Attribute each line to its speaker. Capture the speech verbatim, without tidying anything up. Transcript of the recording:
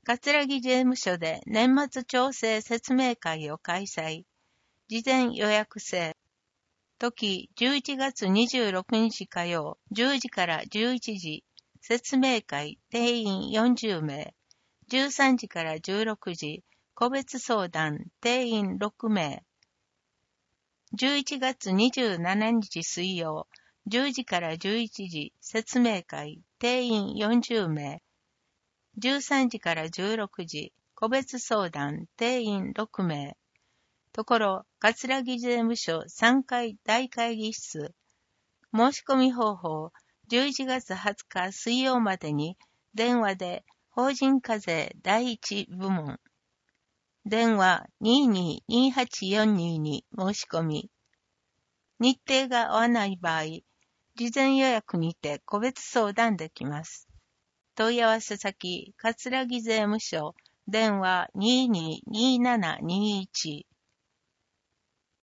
Speaker 1: 葛城税務署で年末調整説明会を開催。事前予約制。時じゅういちがつにじゅうろくにち火曜じゅうじからじゅういちじ。説明会定員よんじゅうめい。じゅうさんじからじゅうろくじ。個別相談定員ろくめい。じゅういちがつにじゅうしちにち水曜じゅうじからじゅういちじ。説明会定員よんじゅうめい。じゅうさんじからじゅうろくじ、個別相談、定員ろくめい。ところ、葛城税務署さんかい大会議室。申し込み方法、じゅういちがつはつか水曜までに、電話で、法人課税第一部門。電話 にーにーにーはちよんにー に申し込み。日程が合わない場合、事前予約にて個別相談できます。問い合わせ先、葛城税務署、電話 にーにーにーななにーいち。